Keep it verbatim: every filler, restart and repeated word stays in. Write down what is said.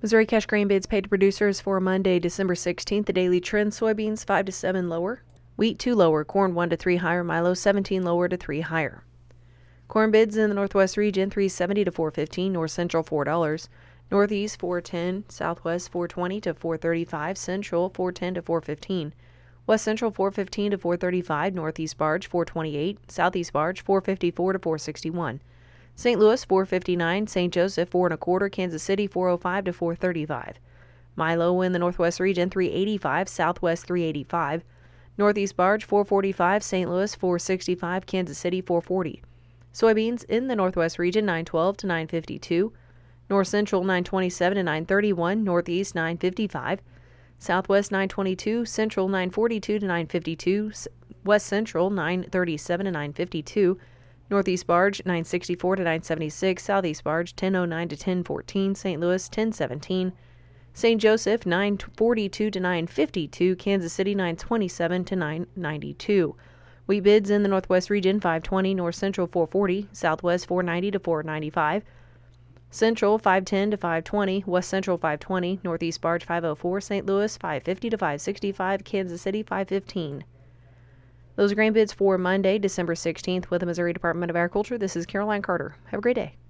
Missouri cash grain bids paid to producers for Monday, December sixteenth. The daily trend: soybeans five to seven lower, wheat two lower, corn one to three higher, milo seventeen lower to three higher. Corn bids in the Northwest region three seventy to four fifteen, North Central four dollars, Northeast four ten, Southwest four twenty to four thirty-five, Central four ten to four fifteen, West Central four fifteen to four thirty-five, Northeast barge four twenty-eight, Southeast barge four fifty-four to four sixty-one. Saint Louis four fifty-nine, Saint Joseph four and a quarter, Kansas City four oh five to four thirty-five. Milo in the Northwest region three eighty-five, Southwest three eighty-five, Northeast barge four forty-five, Saint Louis four sixty-five, Kansas City four forty. Soybeans in the Northwest region nine twelve to nine fifty-two, North Central nine twenty-seven to nine thirty-one, Northeast nine fifty-five, Southwest nine twenty-two, Central nine forty-two to nine fifty-two, West Central nine thirty-seven to nine fifty-two, Northeast barge nine sixty-four to nine seventy-six, Southeast barge ten oh nine to ten fourteen, Saint Louis ten seventeen, Saint Joseph nine forty-two to nine fifty-two, Kansas City nine twenty-seven to nine ninety-two. Wheat bids in the Northwest region five twenty, North Central four forty, Southwest four ninety to four ninety-five, Central five ten to five twenty, West Central five twenty, Northeast barge five oh four, Saint Louis five fifty to five sixty-five, Kansas City five fifteen. Those are grain bids for Monday, December sixteenth with the Missouri Department of Agriculture. This is Caroline Carter. Have a great day.